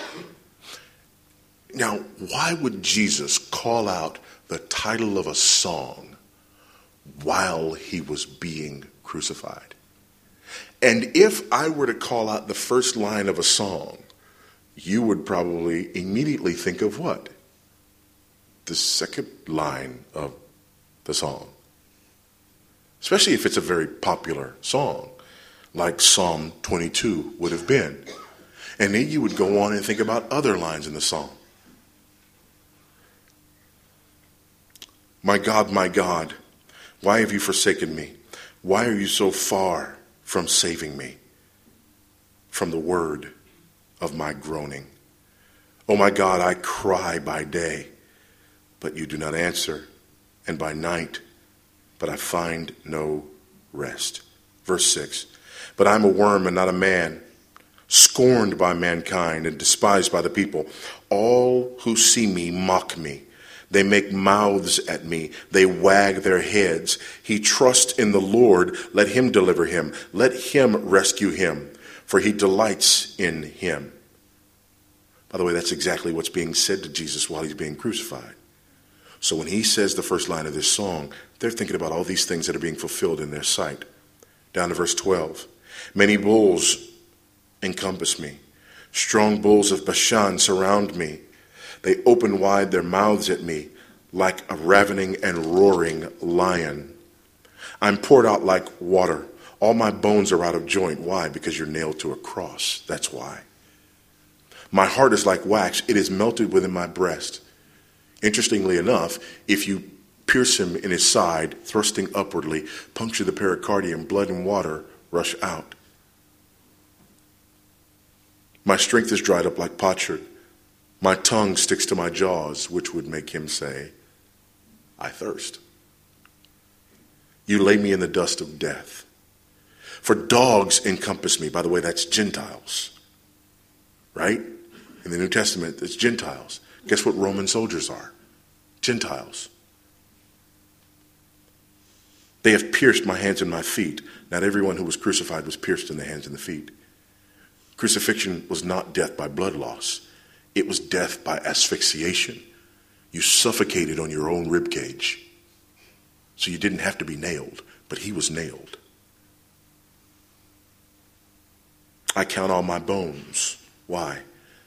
Now, why would Jesus call out the title of a song while he was being crucified? And if I were to call out the first line of a song, you would probably immediately think of what? The second line of the song. Especially if it's a very popular song, like Psalm twenty-two would have been. And then you would go on and think about other lines in the song. My God, my God, why have you forsaken me? Why are you so far from saving me from the word of my groaning? Oh my God, I cry by day, but you do not answer, and by night, but I find no rest. Verse six, but I'm a worm and not a man, scorned by mankind and despised by the people. All who see me mock me. They make mouths at me. They wag their heads. He trusts in the Lord. Let him deliver him. Let him rescue him, for he delights in him. By the way, that's exactly what's being said to Jesus while he's being crucified. So when he says the first line of this song, they're thinking about all these things that are being fulfilled in their sight. Down to verse twelve. Many bulls encompass me. Strong bulls of Bashan surround me. They open wide their mouths at me like a ravening and roaring lion. I'm poured out like water. All my bones are out of joint. Why? Because you're nailed to a cross. That's why. My heart is like wax. It is melted within my breast. Interestingly enough, if you pierce him in his side, thrusting upwardly, puncture the pericardium, blood and water rush out. My strength is dried up like potsherd. My tongue sticks to my jaws, which would make him say, I thirst. You lay me in the dust of death. For dogs encompass me. By the way, that's Gentiles. Right? In the New Testament, it's Gentiles. Guess what Roman soldiers are? Gentiles. They have pierced my hands and my feet. Not everyone who was crucified was pierced in the hands and the feet. Crucifixion was not death by blood loss. It was death by asphyxiation. You suffocated on your own rib cage. So you didn't have to be nailed, but he was nailed. I count all my bones. Why?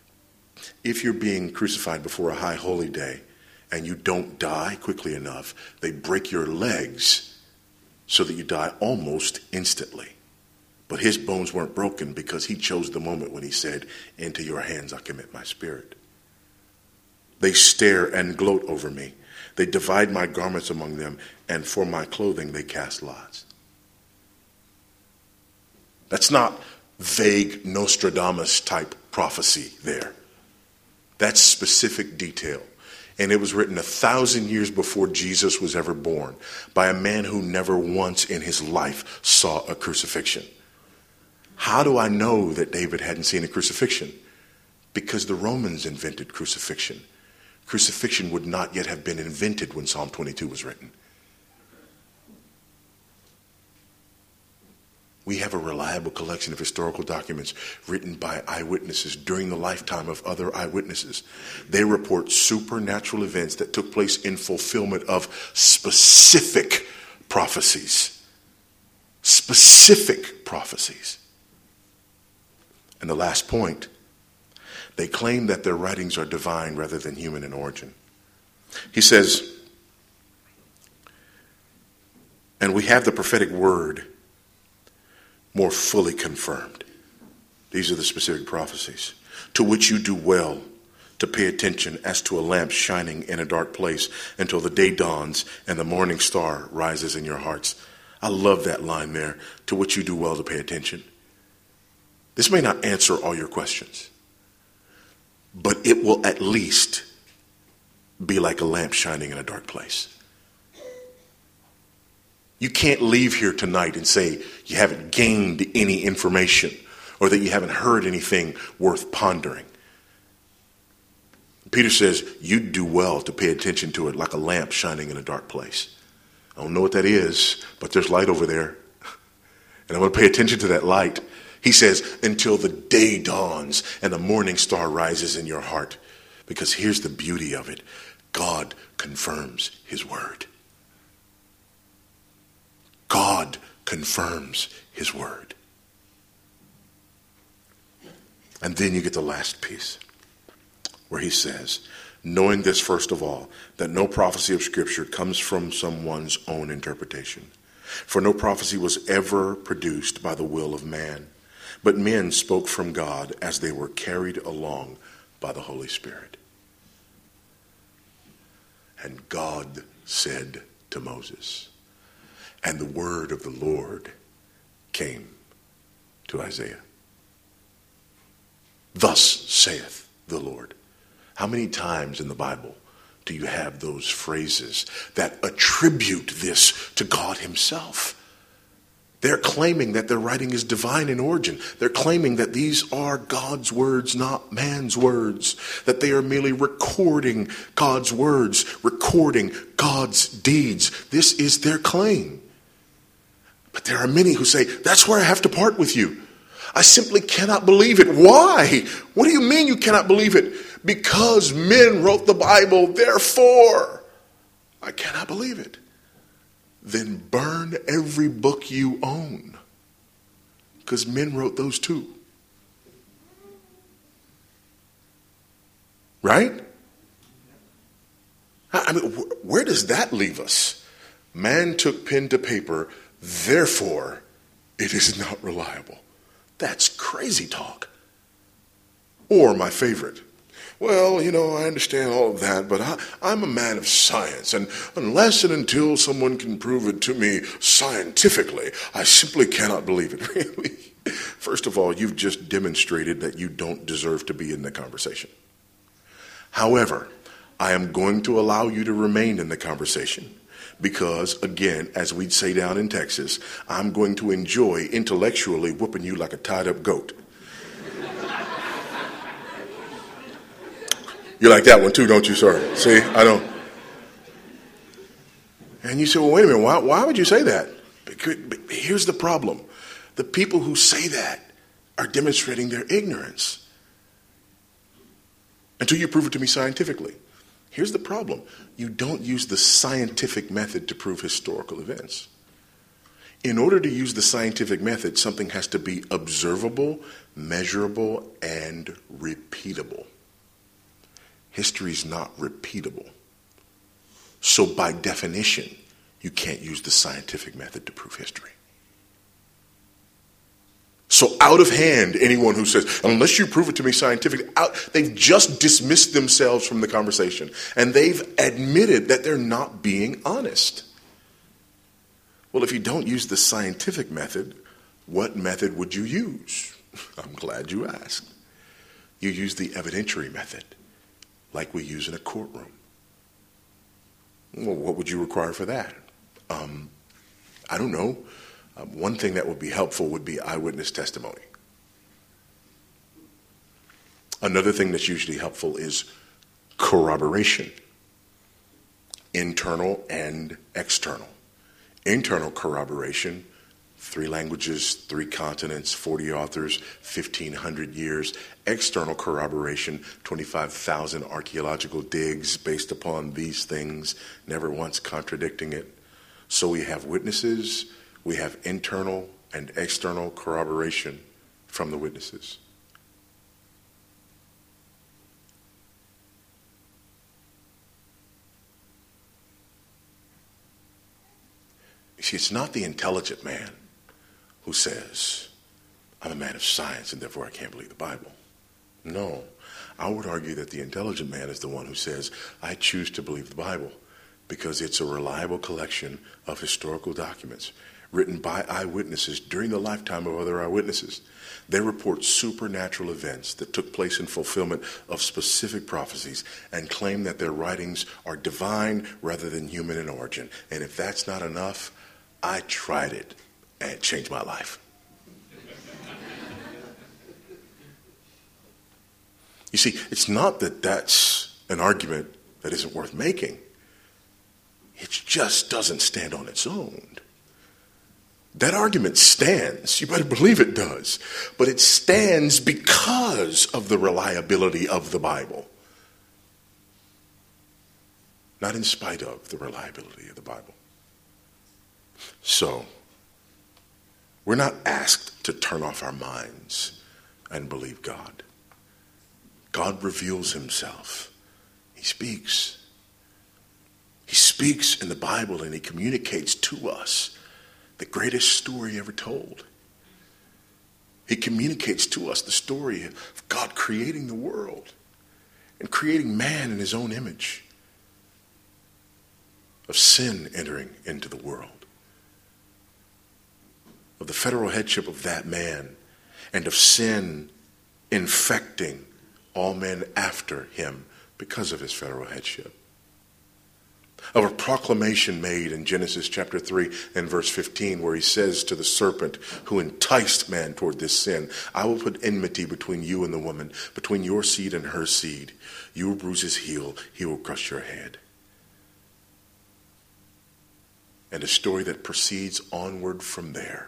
if you're being crucified before a high holy day and you don't die quickly enough, they break your legs so that you die almost instantly. But his bones weren't broken because he chose the moment when he said, "Into your hands I commit my spirit." They stare and gloat over me. They divide my garments among them, and for my clothing they cast lots. That's not vague Nostradamus type prophecy there. That's specific detail. And it was written a thousand years before Jesus was ever born by a man who never once in his life saw a crucifixion. How do I know that David hadn't seen a crucifixion? Because the Romans invented crucifixion. Crucifixion would not yet have been invented when Psalm twenty-two was written. We have a reliable collection of historical documents written by eyewitnesses during the lifetime of other eyewitnesses. They report supernatural events that took place in fulfillment of specific prophecies. Specific prophecies. And the last point, they claim that their writings are divine rather than human in origin. He says, and we have the prophetic word more fully confirmed. These are the specific prophecies, to which you do well to pay attention as to a lamp shining in a dark place until the day dawns and the morning star rises in your hearts. I love that line there, to which you do well to pay attention. This may not answer all your questions, but it will at least be like a lamp shining in a dark place. You can't leave here tonight and say you haven't gained any information or that you haven't heard anything worth pondering. Peter says you do well to pay attention to it like a lamp shining in a dark place. I don't know what that is, but there's light over there. And I'm going to pay attention to that light. He says, until the day dawns and the morning star rises in your heart. Because here's the beauty of it. God confirms his word. God confirms his word. And then you get the last piece where he says, knowing this first of all, that no prophecy of Scripture comes from someone's own interpretation. For no prophecy was ever produced by the will of man, but men spoke from God as they were carried along by the Holy Spirit. And God said to Moses, and the word of the Lord came to Isaiah. Thus saith the Lord. How many times in the Bible do you have those phrases that attribute this to God himself? They're claiming that their writing is divine in origin. They're claiming that these are God's words, not man's words. That they are merely recording God's words, recording God's deeds. This is their claim. But there are many who say, that's where I have to part with you. I simply cannot believe it. Why? What do you mean you cannot believe it? Because men wrote the Bible, therefore I cannot believe it. Then burn every book you own. Because men wrote those too. Right? I mean, where does that leave us? Man took pen to paper, therefore it is not reliable. That's crazy talk. Or my favorite. Well, you know, I understand all of that, but I, I'm a man of science, and unless and until someone can prove it to me scientifically, I simply cannot believe it. Really? First of all, you've just demonstrated that you don't deserve to be in the conversation. However, I am going to allow you to remain in the conversation because, again, as we'd say down in Texas, I'm going to enjoy intellectually whooping you like a tied-up goat. You like that one too, don't you, sir? See, I don't. And you say, well, wait a minute, why, why would you say that? Because, here's the problem. The people who say that are demonstrating their ignorance until you prove it to me scientifically. Here's the problem. You don't use the scientific method to prove historical events. In order to use the scientific method, something has to be observable, measurable, and repeatable. history is not repeatable. So by definition, you can't use the scientific method to prove history. So out of hand, anyone who says, unless you prove it to me scientifically, out, they've just dismissed themselves from the conversation. And they've admitted that they're not being honest. Well, if you don't use the scientific method, what method would you use? I'm glad you asked. You use the evidentiary method, like we use in a courtroom. Well, what would you require for that? Um, I don't know. Um, one thing that would be helpful would be eyewitness testimony. Another thing that's usually helpful is corroboration, internal and external. Internal corroboration, three languages, three continents, forty authors, fifteen hundred years. External corroboration, twenty-five thousand archaeological digs based upon these things, never once contradicting it. So we have witnesses, we have internal and external corroboration from the witnesses. You see, it's not the intelligent man who says, I'm a man of science and therefore I can't believe the Bible. No, I would argue that the intelligent man is the one who says, I choose to believe the Bible because it's a reliable collection of historical documents written by eyewitnesses during the lifetime of other eyewitnesses. They report supernatural events that took place in fulfillment of specific prophecies and claim that their writings are divine rather than human in origin. And if that's not enough, I tried it and it changed my life. You see, it's not that that's an argument that isn't worth making. It just doesn't stand on its own. That argument stands. You better believe it does. But it stands because of the reliability of the Bible. Not in spite of the reliability of the Bible. So, we're not asked to turn off our minds and believe God. God reveals himself. He speaks. He speaks in the Bible and he communicates to us the greatest story ever told. He communicates to us the story of God creating the world and creating man in his own image, of sin entering into the world, of the federal headship of that man, and of sin infecting all men after him because of his federal headship. Of a proclamation made in Genesis chapter three and verse fifteen where he says to the serpent who enticed man toward this sin, I will put enmity between you and the woman, between your seed and her seed. You will bruise his heel, he will crush your head. And a story that proceeds onward from there,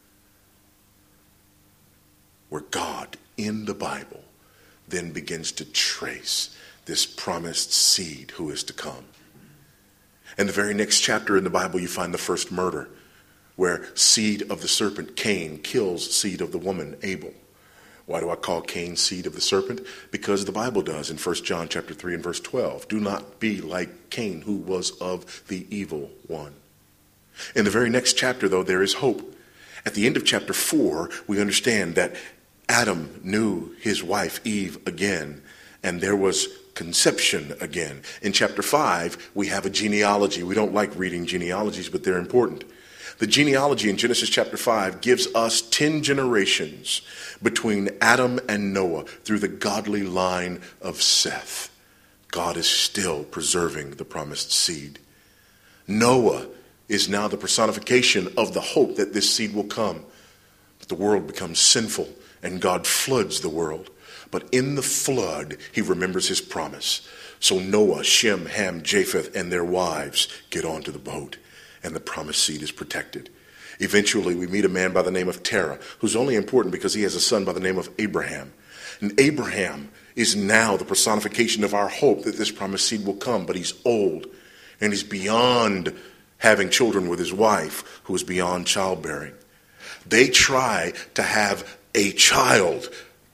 where God in the Bible then begins to trace this promised seed who is to come. In the very next chapter in the Bible, you find the first murder, where seed of the serpent, Cain, kills seed of the woman, Abel. Why do I call Cain seed of the serpent? Because the Bible does in First John chapter three and verse twelve. Do not be like Cain, who was of the evil one. In the very next chapter, though, there is hope. At the end of chapter four, we understand that Adam knew his wife Eve again, and there was conception again. In chapter five, we have a genealogy. We don't like reading genealogies, but they're important. The genealogy in Genesis chapter five gives us ten generations between Adam and Noah through the godly line of Seth. God is still preserving the promised seed. Noah is now the personification of the hope that this seed will come. But the world becomes sinful and God floods the world. But in the flood, he remembers his promise. So Noah, Shem, Ham, Japheth, and their wives get onto the boat, and the promised seed is protected. Eventually, we meet a man by the name of Terah, who's only important because he has a son by the name of Abraham. And Abraham is now the personification of our hope that this promised seed will come, but he's old, and he's beyond having children with his wife, who is beyond childbearing. They try to have a child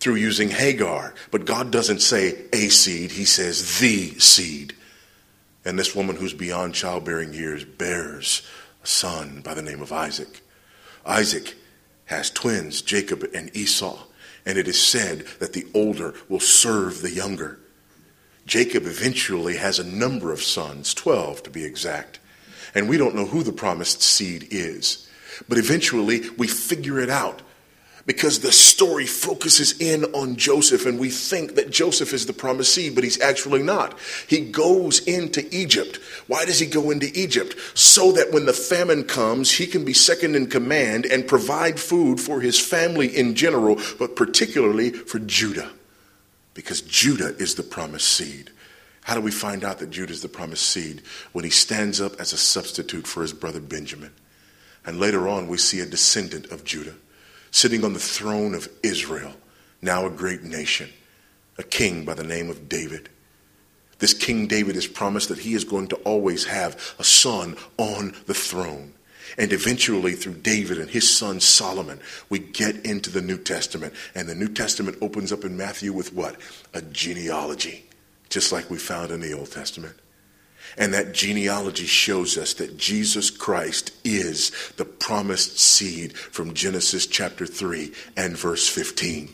through using Hagar. But God doesn't say a seed, he says the seed. And this woman who's beyond childbearing years bears a son by the name of Isaac. Isaac has twins, Jacob and Esau. And it is said that the older will serve the younger. Jacob eventually has a number of sons, twelve to be exact. And we don't know who the promised seed is. But eventually we figure it out. Because the story focuses in on Joseph, and we think that Joseph is the promised seed, but he's actually not. He goes into Egypt. Why does he go into Egypt? So that when the famine comes, he can be second in command and provide food for his family in general, but particularly for Judah. Because Judah is the promised seed. How do we find out that Judah is the promised seed? When he stands up as a substitute for his brother Benjamin. And later on, we see a descendant of Judah sitting on the throne of Israel, now a great nation, a king by the name of David. This King David is promised that he is going to always have a son on the throne. And eventually, through David and his son Solomon, we get into the New Testament. And the New Testament opens up in Matthew with what? A genealogy, just like we found in the Old Testament. And that genealogy shows us that Jesus Christ is the promised seed from Genesis chapter three and verse fifteen.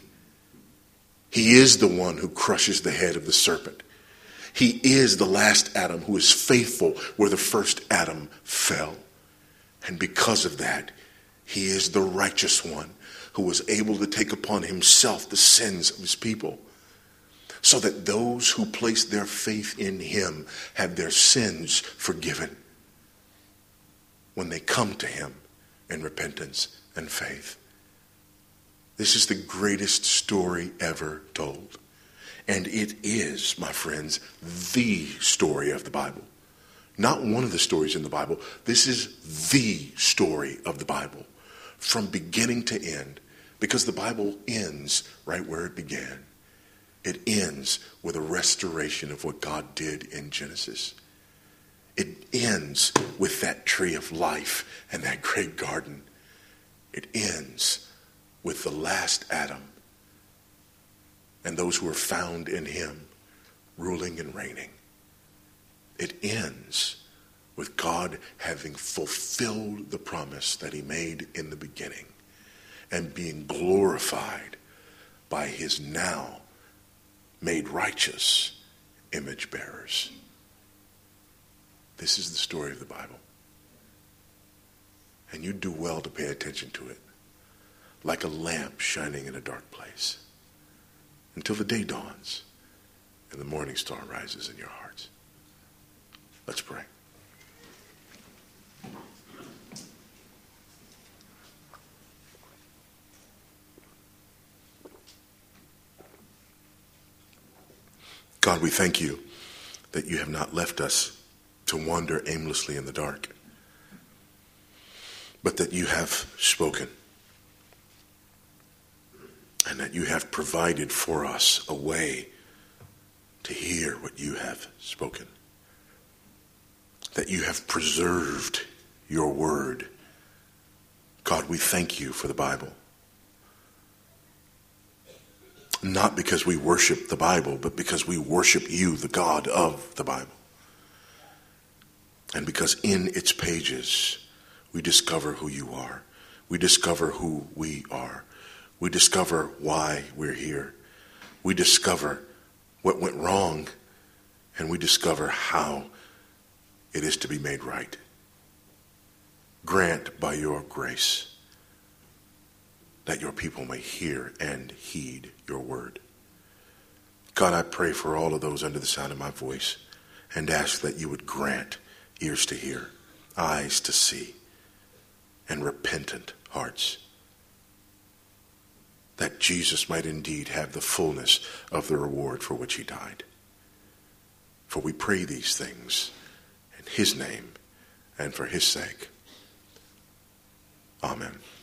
He is the one who crushes the head of the serpent. He is the last Adam who is faithful where the first Adam fell. And because of that, he is the righteous one who was able to take upon himself the sins of his people, so that those who place their faith in him have their sins forgiven when they come to him in repentance and faith. This is the greatest story ever told. And it is, my friends, the story of the Bible. Not one of the stories in the Bible. This is the story of the Bible from beginning to end, because the Bible ends right where it began. It ends with a restoration of what God did in Genesis. It ends with that tree of life and that great garden. It ends with the last Adam and those who are found in him ruling and reigning. It ends with God having fulfilled the promise that he made in the beginning and being glorified by his now made righteous image bearers. This is the story of the Bible. And you do well to pay attention to it, like a lamp shining in a dark place, until the day dawns and the morning star rises in your hearts. Let's pray. God, we thank you that you have not left us to wander aimlessly in the dark, but that you have spoken, and that you have provided for us a way to hear what you have spoken, that you have preserved your word. God, we thank you for the Bible. Not because we worship the Bible, but because we worship you, the God of the Bible. And because in its pages, we discover who you are. We discover who we are. We discover why we're here. We discover what went wrong, and we discover how it is to be made right. Grant by your grace that your people may hear and heed your word. God, I pray for all of those under the sound of my voice and ask that you would grant ears to hear, eyes to see, and repentant hearts, that Jesus might indeed have the fullness of the reward for which he died. For we pray these things in his name and for his sake. Amen.